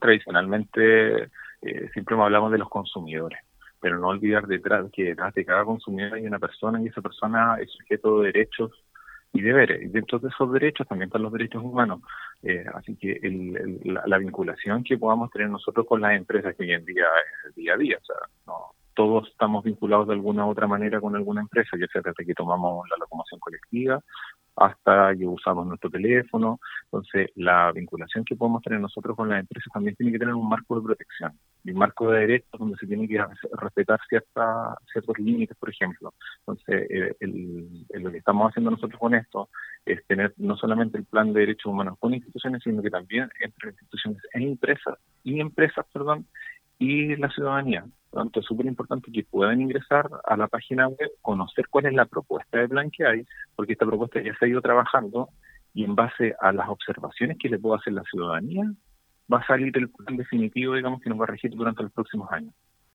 tradicionalmente siempre hablamos de los consumidores, pero no olvidar que detrás de cada consumidor hay una persona y esa persona es sujeto de derechos y deberes. Y dentro de esos derechos también están los derechos humanos. Así que la vinculación que podamos tener nosotros con las empresas, que hoy en día es el día a día, o sea, no, todos estamos vinculados de alguna u otra manera con alguna empresa, ya sea desde que tomamos la locomoción colectiva hasta que usamos nuestro teléfono. Entonces, la vinculación que podemos tener nosotros con las empresas también tiene que tener un marco de protección, un marco de derechos donde se tiene que respetar ciertos límites, por ejemplo. Entonces, lo que estamos haciendo nosotros con esto es tener no solamente el plan de derechos humanos con instituciones, sino que también entre instituciones y empresas, y la ciudadanía. Por lo tanto, es súper importante que puedan ingresar a la página web, conocer cuál es la propuesta de plan que hay, porque esta propuesta ya se ha ido trabajando y en base a las observaciones que le pueda hacer la ciudadanía, va a salir el plan definitivo, digamos, que nos va a regir durante los próximos años.